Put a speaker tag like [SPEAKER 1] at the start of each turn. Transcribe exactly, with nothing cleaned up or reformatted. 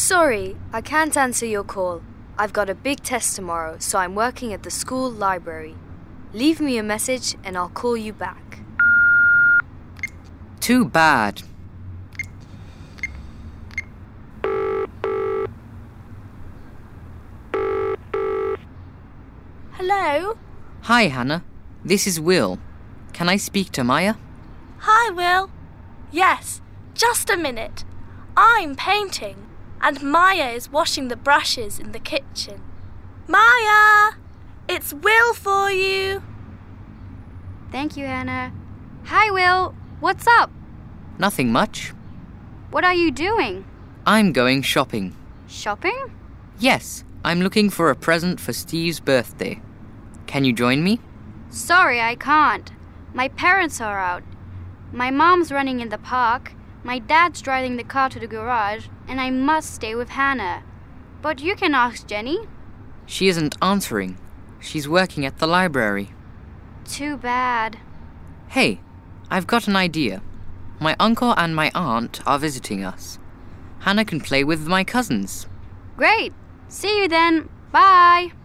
[SPEAKER 1] Sorry, I can't answer your call. I've got a big test tomorrow, so I'm working at the school library. Leave me a message and I'll call you back.
[SPEAKER 2] Too bad.
[SPEAKER 3] Hello?
[SPEAKER 2] Hi, Hannah. This is Will. Can I speak to Maya?
[SPEAKER 3] Hi, Will. Yes, just a minute. I'm painting, and Maya is washing the brushes in the kitchen. Maya! It's Will for you.
[SPEAKER 4] Thank you, Hannah. Hi, Will. What's up?
[SPEAKER 2] Nothing much.
[SPEAKER 4] What are you doing?
[SPEAKER 2] I'm going shopping.
[SPEAKER 4] Shopping?
[SPEAKER 2] Yes, I'm looking for a present for Steve's birthday. Can you join me?
[SPEAKER 4] Sorry, I can't. My parents are out. My mom's running in the park, my dad's driving the car to the garage, and I must stay with Hannah. But you can ask Jenny.
[SPEAKER 2] She isn't answering. She's working at the library.
[SPEAKER 4] Too bad.
[SPEAKER 2] Hey, I've got an idea. My uncle and my aunt are visiting us. Hannah can play with my cousins.
[SPEAKER 4] Great. See you then. Bye.